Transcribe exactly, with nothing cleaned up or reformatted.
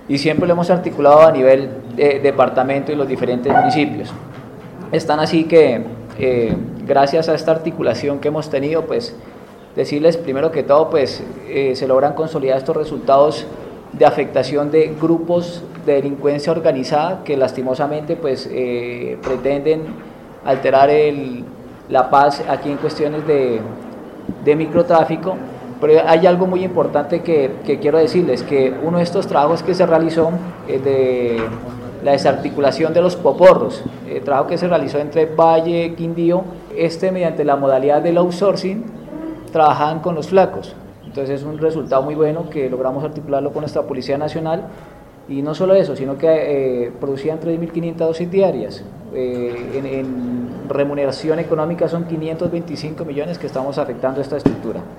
y siempre lo hemos articulado a nivel de departamento y los diferentes municipios. Están así que eh, gracias a esta articulación que hemos tenido, pues decirles primero que todo, pues eh, se logran consolidar estos resultados de afectación de grupos de delincuencia organizada que lastimosamente pues eh, pretenden alterar el, la paz aquí en cuestiones de, de microtráfico. Pero hay algo muy importante que, que quiero decirles, que uno de estos trabajos que se realizó eh, de la desarticulación de los poporros, el trabajo que se realizó entre Valle, Quindío, este mediante la modalidad del outsourcing, trabajaban con los flacos. Entonces es un resultado muy bueno que logramos articularlo con nuestra Policía Nacional, y no solo eso, sino que eh, producían tres mil quinientas dosis diarias. Eh, en, en remuneración económica son quinientos veinticinco millones que estamos afectando a esta estructura.